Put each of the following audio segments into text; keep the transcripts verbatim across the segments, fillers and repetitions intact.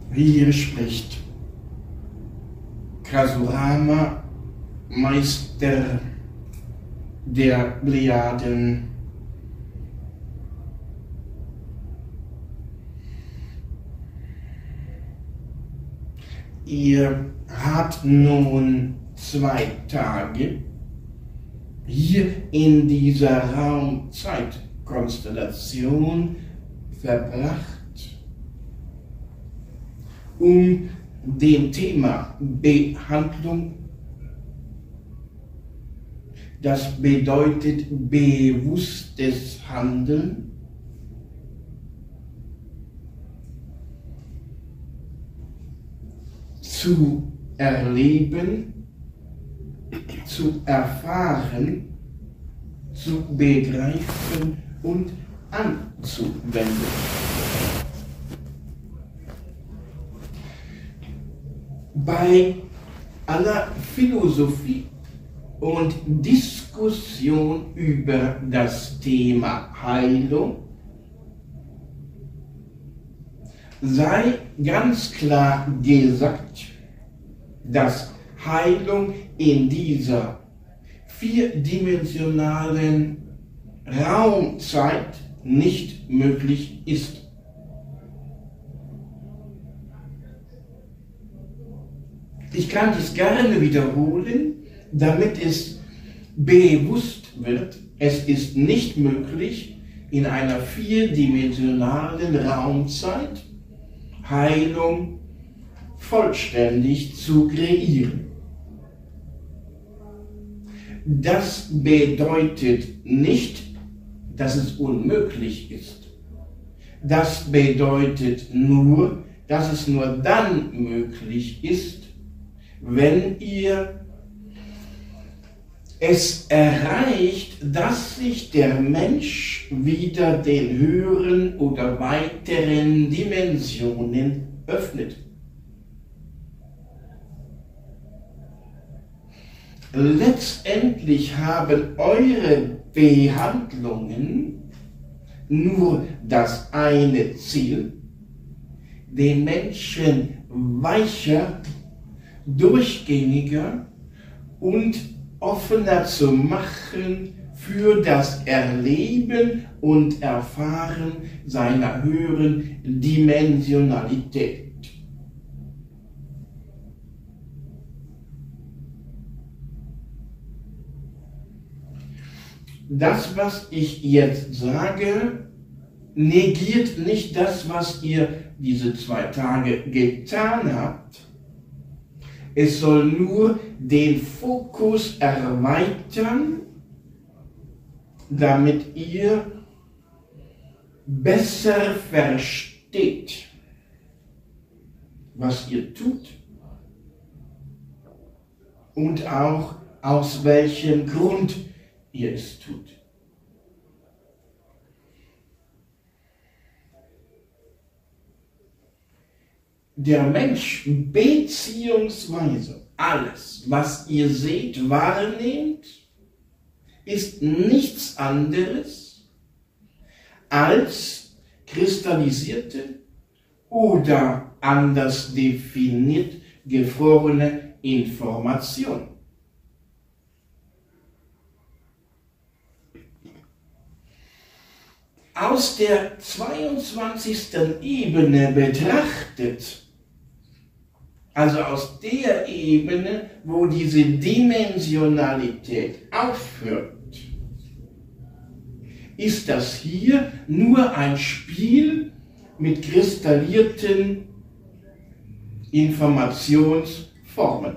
Hier spricht Kasurama, Meister der Plejaden. Ihr habt nun zwei Tage hier in dieser Raum-Zeit-Konstellation verbracht, um dem Thema Behandlung, das bedeutet bewusstes Handeln, zu erleben, zu erfahren, zu begreifen und anzuwenden. Bei aller Philosophie und Diskussion über das Thema Heilung sei ganz klar gesagt, dass Heilung in dieser vierdimensionalen Raumzeit nicht möglich ist. Ich kann dies gerne wiederholen, damit es bewusst wird, es ist nicht möglich, in einer vierdimensionalen Raumzeit Heilung vollständig zu kreieren. Das bedeutet nicht, dass es unmöglich ist. Das bedeutet nur, dass es nur dann möglich ist, wenn ihr es erreicht, dass sich der Mensch wieder den höheren oder weiteren Dimensionen öffnet. Letztendlich haben eure Behandlungen nur das eine Ziel, den Menschen weicher, durchgängiger und offener zu machen für das Erleben und Erfahren seiner höheren Dimensionalität. Das, was ich jetzt sage, negiert nicht das, was ihr diese zwei Tage getan habt. Es soll nur den Fokus erweitern, damit ihr besser versteht, was ihr tut und auch aus welchem Grund ihr es tut. Der Mensch beziehungsweise alles, was ihr seht, wahrnehmt, ist nichts anderes als kristallisierte oder anders definiert gefrorene Information. Aus der zweiundzwanzigsten Ebene betrachtet, also aus der Ebene, wo diese Dimensionalität aufhört, ist das hier nur ein Spiel mit kristallierten Informationsformen.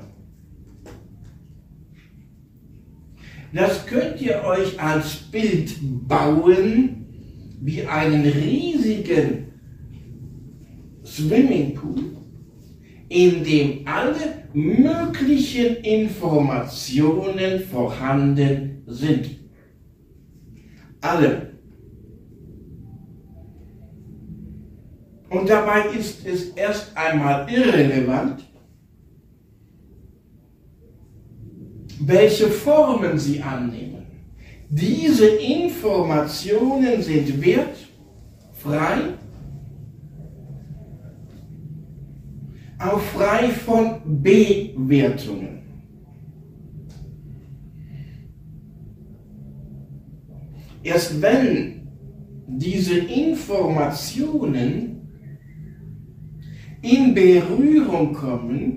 Das könnt ihr euch als Bild bauen wie einen riesigen Swimmingpool, in dem alle möglichen Informationen vorhanden sind. Alle. Und dabei ist es erst einmal irrelevant, welche Formen sie annehmen. Diese Informationen sind wertfrei auch frei von Bewertungen. Erst wenn diese Informationen in Berührung kommen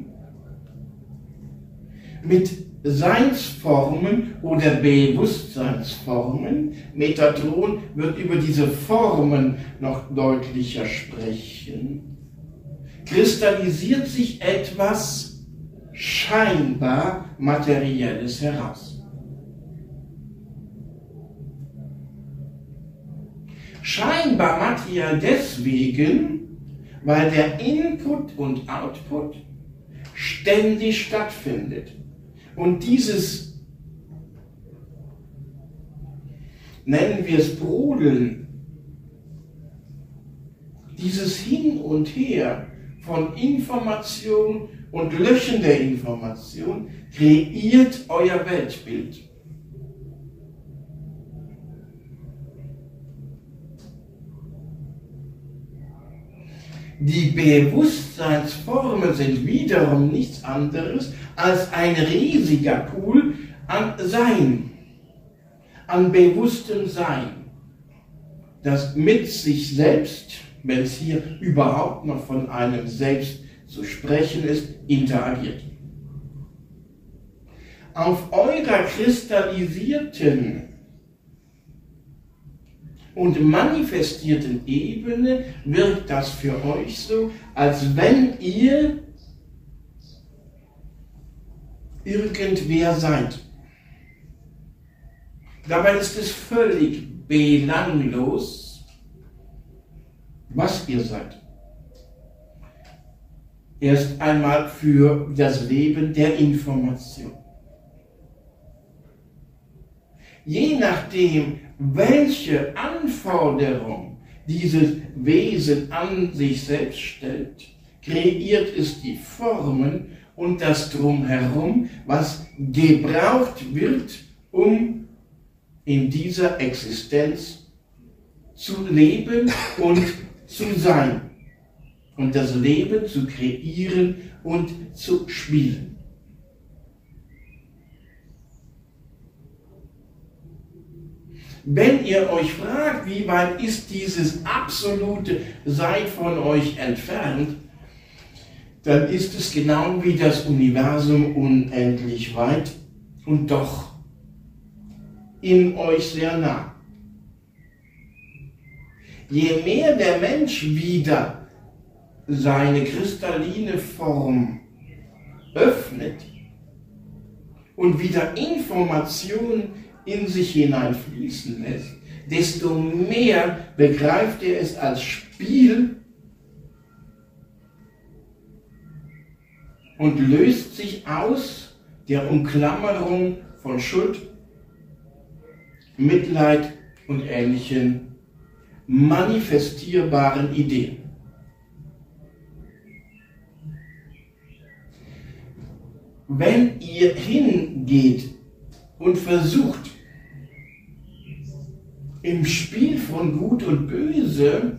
mit Seinsformen oder Bewusstseinsformen, Metatron wird über diese Formen noch deutlicher sprechen, kristallisiert sich etwas scheinbar Materielles heraus. Scheinbar materiell deswegen, weil der Input und Output ständig stattfindet. Und dieses, nennen wir es Brodeln, dieses Hin und Her von Information und Löschen der Information kreiert euer Weltbild. Die Bewusstseinsformen sind wiederum nichts anderes als ein riesiger Pool an Sein, an bewusstem Sein, das mit sich selbst, wenn es hier überhaupt noch von einem Selbst zu sprechen ist, interagiert. Auf eurer kristallisierten und manifestierten Ebene wirkt das für euch so, als wenn ihr irgendwer seid. Dabei ist es völlig belanglos, was ihr seid. Erst einmal für das Leben der Information. Je nachdem, welche Anforderung dieses Wesen an sich selbst stellt, kreiert es die Formen und das Drumherum, was gebraucht wird, um in dieser Existenz zu leben und zu sein und das Leben zu kreieren und zu spielen. Wenn ihr euch fragt, wie weit ist dieses absolute Sein von euch entfernt, dann ist es genau wie das Universum unendlich weit und doch in euch sehr nah. Je mehr der Mensch wieder seine kristalline Form öffnet und wieder Informationen in sich hineinfließen lässt, desto mehr begreift er es als Spiel und löst sich aus der Umklammerung von Schuld, Mitleid und ähnlichen manifestierbaren Ideen. Wenn ihr hingeht und versucht, im Spiel von Gut und Böse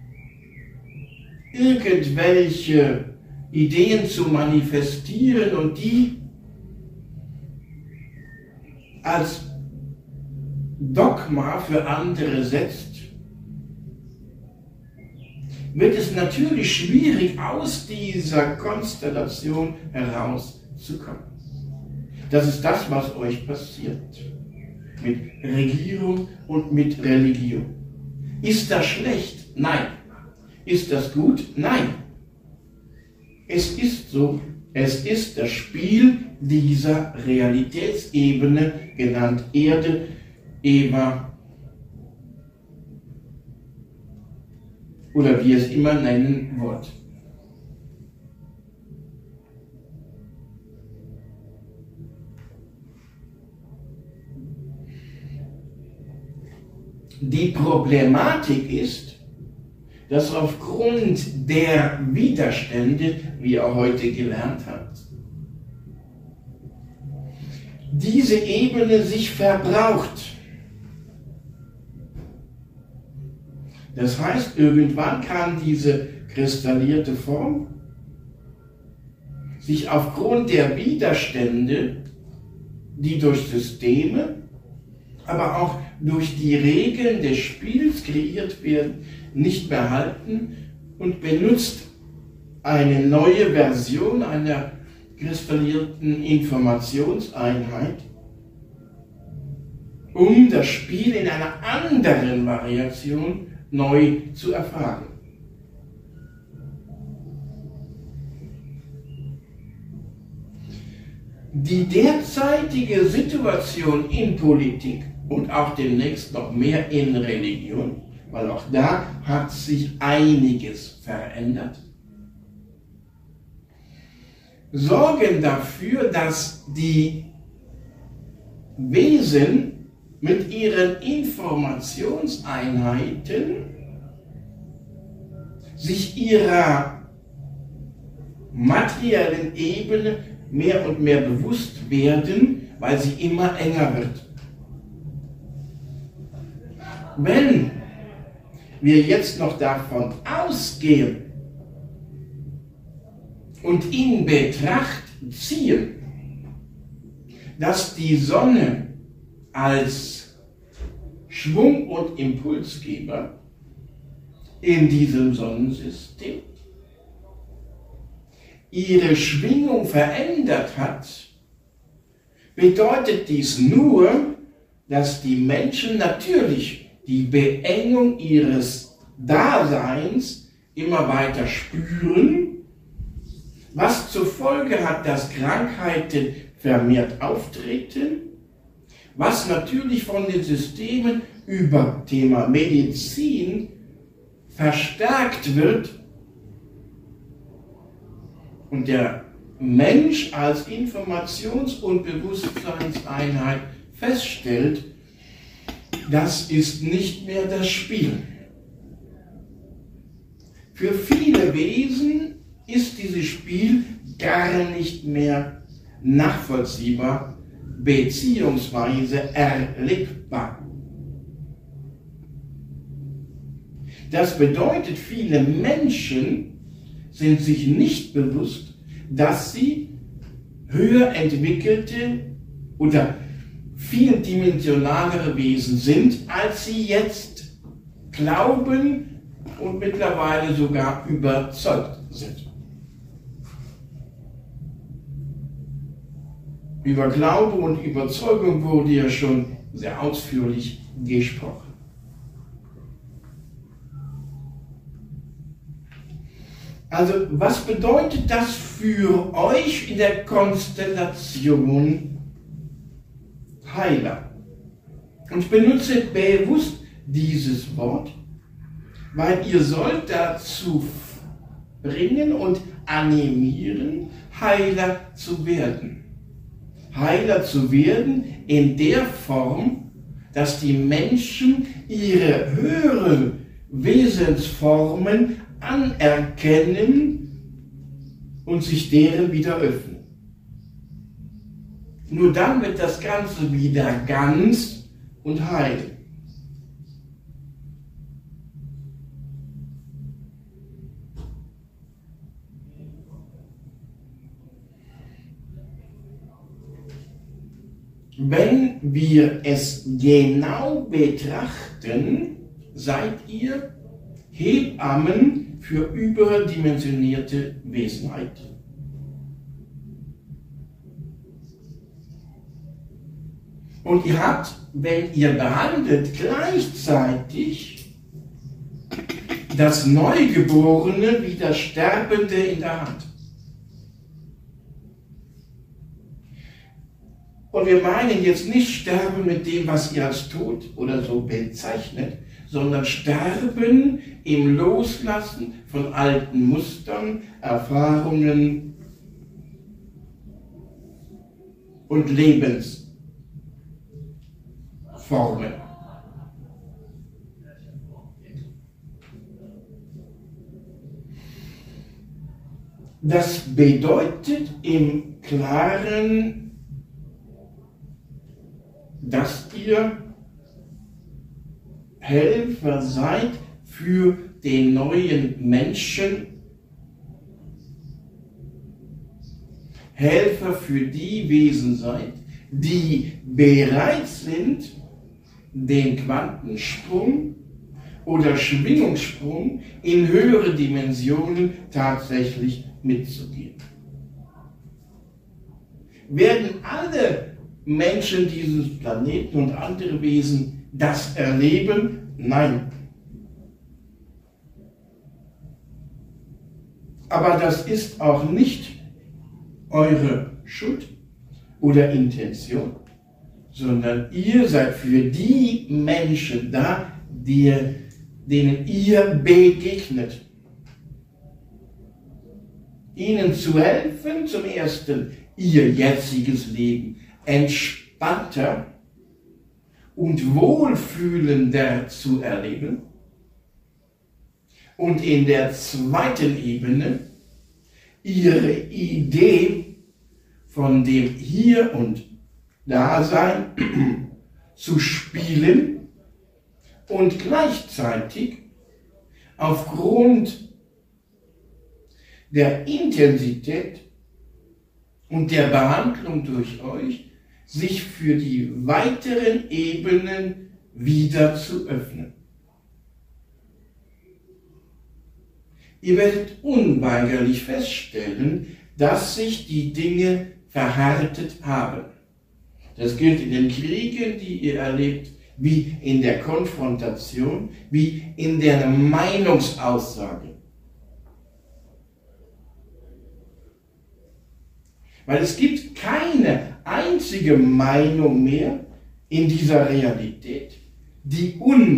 irgendwelche Ideen zu manifestieren und die als Dogma für andere setzt, wird es natürlich schwierig, aus dieser Konstellation herauszukommen. Das ist das, was euch passiert mit Regierung und mit Religion. Ist das schlecht? Nein. Ist das gut? Nein. Es ist so, es ist das Spiel dieser Realitätsebene, genannt Erde, Eva oder wie ihr es immer nennen wollt. Die Problematik ist, dass aufgrund der Widerstände, wie ihr heute gelernt habt, diese Ebene sich verbraucht. Das heißt, irgendwann kann diese kristallierte Form sich aufgrund der Widerstände, die durch Systeme, aber auch durch die Regeln des Spiels kreiert werden, nicht mehr halten und benutzt eine neue Version einer kristallierten Informationseinheit, um das Spiel in einer anderen Variation neu zu erfahren. Die derzeitige Situation in Politik und auch demnächst noch mehr in Religion, weil auch da hat sich einiges verändert, sorgen dafür, dass die Wesen mit ihren Informationseinheiten sich ihrer materiellen Ebene mehr und mehr bewusst werden, weil sie immer enger wird. Wenn wir jetzt noch davon ausgehen und in Betracht ziehen, dass die Sonne als Schwung- und Impulsgeber in diesem Sonnensystem ihre Schwingung verändert hat, bedeutet dies nur, dass die Menschen natürlich die Beengung ihres Daseins immer weiter spüren, was zur Folge hat, dass Krankheiten vermehrt auftreten, was natürlich von den Systemen über Thema Medizin verstärkt wird und der Mensch als Informations- und Bewusstseinseinheit feststellt, das ist nicht mehr das Spiel. Für viele Wesen ist dieses Spiel gar nicht mehr nachvollziehbar beziehungsweise erlebbar. Das bedeutet, viele Menschen sind sich nicht bewusst, dass sie höher entwickelte oder vieldimensionalere Wesen sind, als sie jetzt glauben und mittlerweile sogar überzeugt sind. Über Glaube und Überzeugung wurde ja schon sehr ausführlich gesprochen. Also, was bedeutet das für euch in der Konstellation Heiler? Und ich benutze bewusst dieses Wort, weil ihr sollt dazu bringen und animieren, Heiler zu werden. Heiler zu werden in der Form, dass die Menschen ihre höheren Wesensformen anerkennen und sich deren wieder öffnen. Nur dann wird das Ganze wieder ganz und heil. Wenn wir es genau betrachten, seid ihr Hebammen für überdimensionierte Wesenheit. Und ihr habt, wenn ihr behandelt, gleichzeitig das Neugeborene wie das Sterbende in der Hand. Und wir meinen jetzt nicht sterben mit dem, was ihr als Tod oder so bezeichnet, sondern sterben im Loslassen von alten Mustern, Erfahrungen und Lebensformen. Das bedeutet im Klaren, dass ihr Helfer seid für den neuen Menschen Helfer für die Wesen seid, die bereit sind, den Quantensprung oder Schwingungssprung in höhere Dimensionen tatsächlich mitzugehen. Werden alle Menschen dieses Planeten und andere Wesen das erleben? Nein. Aber das ist auch nicht eure Schuld oder Intention, sondern ihr seid für die Menschen da, die, denen ihr begegnet. Ihnen zu helfen, zum Ersten, ihr jetziges Leben entspannter und wohlfühlender zu erleben. Und in der zweiten Ebene ihre Idee von dem Hier und Dasein zu spielen und gleichzeitig aufgrund der Intensität und der Behandlung durch euch sich für die weiteren Ebenen wieder zu öffnen. Ihr werdet unweigerlich feststellen, dass sich die Dinge verhärtet haben. Das gilt in den Kriegen, die ihr erlebt, wie in der Konfrontation, wie in der Meinungsaussage. Weil es gibt keine einzige Meinung mehr in dieser Realität, die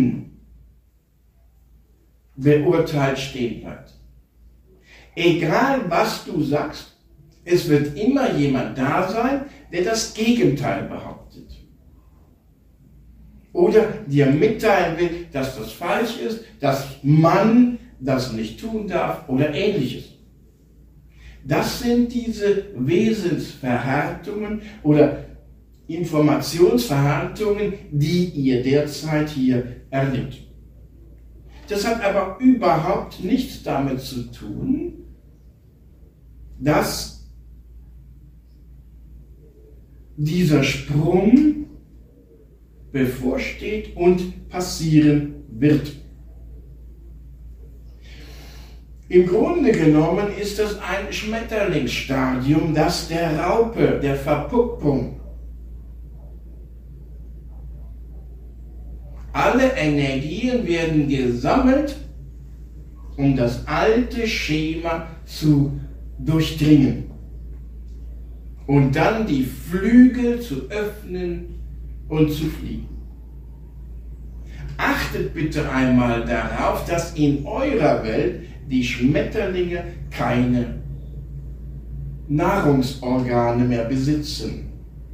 unbeurteilt stehen bleibt. Egal was du sagst, es wird immer jemand da sein, der das Gegenteil behauptet. Oder dir mitteilen will, dass das falsch ist, dass man das nicht tun darf oder Ähnliches. Das sind diese Wesensverhärtungen oder Informationsverhärtungen, die ihr derzeit hier erlebt. Das hat aber überhaupt nichts damit zu tun, dass dieser Sprung bevorsteht und passieren wird. Im Grunde genommen ist das ein Schmetterlingsstadium, das der Raupe, der Verpuppung. Alle Energien werden gesammelt, um das alte Schema zu durchdringen und dann die Flügel zu öffnen und zu fliegen. Achtet bitte einmal darauf, dass in eurer Welt die Schmetterlinge keine Nahrungsorgane mehr besitzen,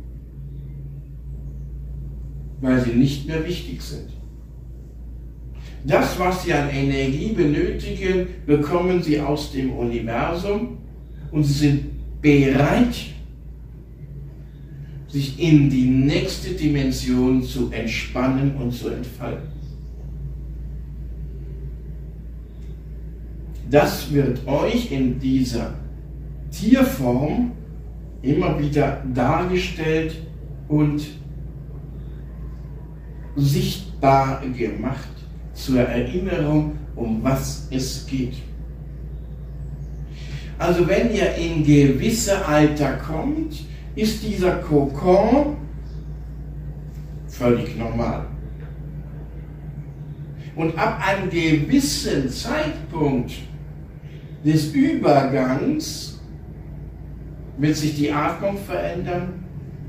weil sie nicht mehr wichtig sind. Das, was sie an Energie benötigen, bekommen sie aus dem Universum und sie sind bereit, sich in die nächste Dimension zu entspannen und zu entfalten. Das wird euch in dieser Tierform immer wieder dargestellt und sichtbar gemacht zur Erinnerung, um was es geht. Also wenn ihr in gewisse Alter kommt, ist dieser Kokon völlig normal. Und ab einem gewissen Zeitpunkt des Übergangs wird sich die Atmung verändern.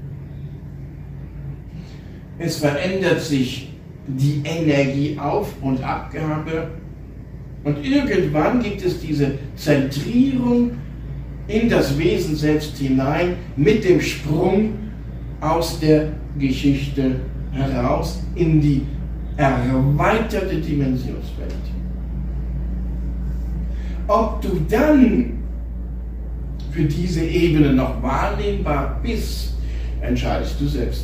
Es verändert sich die Energieauf- und Abgabe. Und irgendwann gibt es diese Zentrierung in das Wesen selbst hinein mit dem Sprung aus der Geschichte heraus in die erweiterte Dimensionswelt. Ob du dann für diese Ebene noch wahrnehmbar bist, entscheidest du selbst.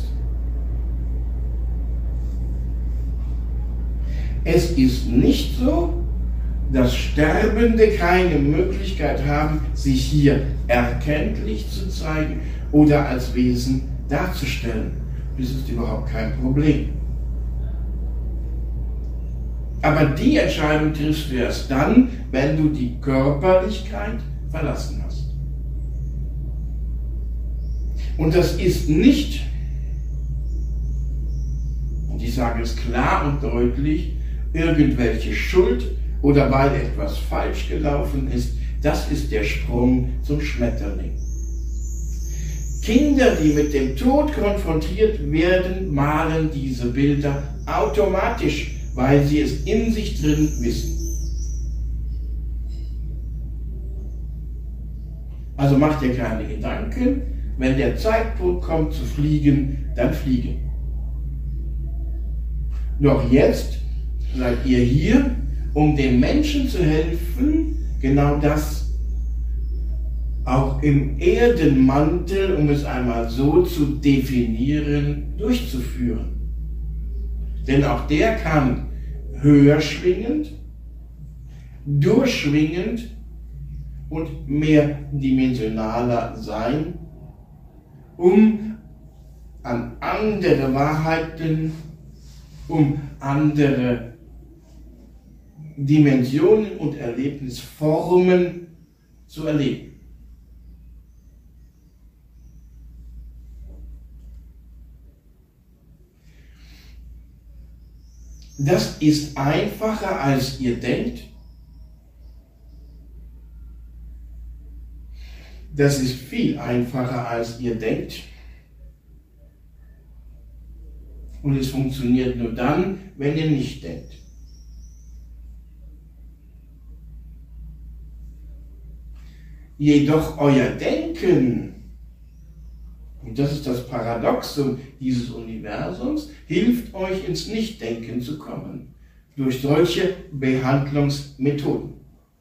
Es ist nicht so, dass Sterbende keine Möglichkeit haben, sich hier erkenntlich zu zeigen oder als Wesen darzustellen. Das ist überhaupt kein Problem. Aber die Entscheidung triffst du erst dann, wenn du die Körperlichkeit verlassen hast. Und das ist nicht, und ich sage es klar und deutlich, irgendwelche Schuld oder weil etwas falsch gelaufen ist. Das ist der Sprung zum Schmetterling. Kinder, die mit dem Tod konfrontiert werden, malen diese Bilder automatisch, weil sie es in sich drin wissen. Also mach dir keine Gedanken, wenn der Zeitpunkt kommt zu fliegen, dann fliegen. Doch jetzt seid ihr hier, um den Menschen zu helfen, genau das auch im Erdenmantel, um es einmal so zu definieren, durchzuführen. Denn auch der kann höher schwingend, durchschwingend und mehrdimensionaler sein, um an andere Wahrheiten, um andere Dimensionen und Erlebnisformen zu erleben. Das ist einfacher, als ihr denkt. Das ist viel einfacher, als ihr denkt. Und es funktioniert nur dann, wenn ihr nicht denkt. Jedoch euer Denken, und das ist das Paradoxum dieses Universums, hilft euch ins Nichtdenken zu kommen, durch solche Behandlungsmethoden.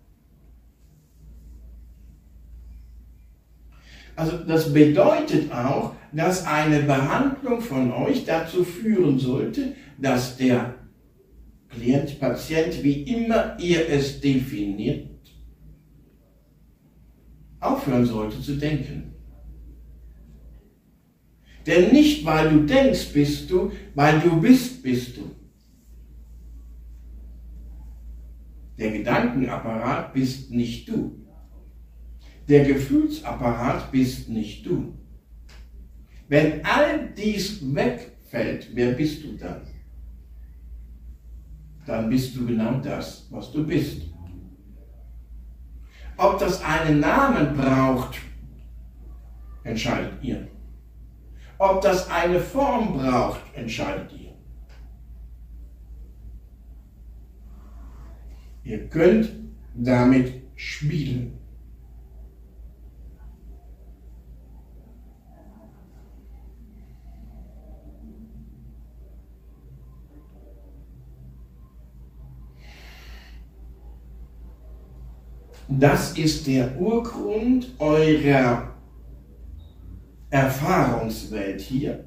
Also das bedeutet auch, dass eine Behandlung von euch dazu führen sollte, dass der Klient, Patient, wie immer ihr es definiert, aufhören sollte zu denken. Denn nicht, weil du denkst, bist du, weil du bist, bist du. Der Gedankenapparat bist nicht du. Der Gefühlsapparat bist nicht du. Wenn all dies wegfällt, wer bist du dann? Dann bist du genau das, was du bist. Ob das einen Namen braucht, entscheidet ihr. Ob das eine Form braucht, entscheidet ihr. Ihr könnt damit spielen. Das ist der Urgrund eurer Erfahrungswelt hier.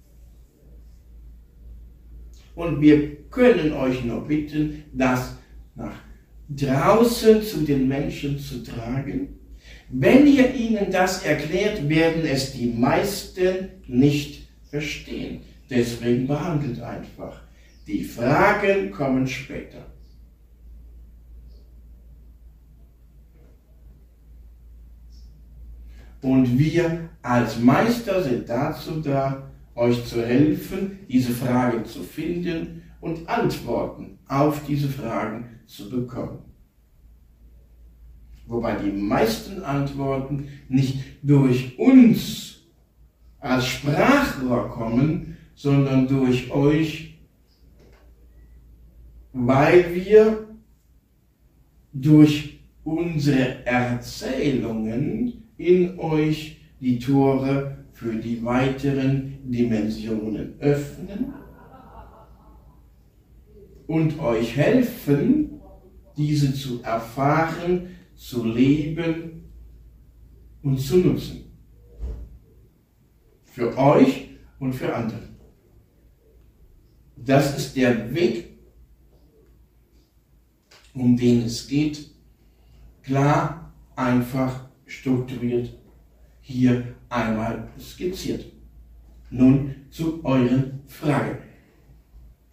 Und wir können euch nur bitten, das nach draußen zu den Menschen zu tragen. Wenn ihr ihnen das erklärt, werden es die meisten nicht verstehen. Deswegen behandelt einfach. Die Fragen kommen später. Und wir als Meister sind dazu da, euch zu helfen, diese Fragen zu finden und Antworten auf diese Fragen zu bekommen. Wobei die meisten Antworten nicht durch uns als Sprachrohr kommen, sondern durch euch, weil wir durch unsere Erzählungen in euch die Tore für die weiteren Dimensionen öffnen und euch helfen, diese zu erfahren, zu leben und zu nutzen. Für euch und für andere. Das ist der Weg, um den es geht, klar, einfach, strukturiert, hier einmal skizziert. Nun zu euren Fragen.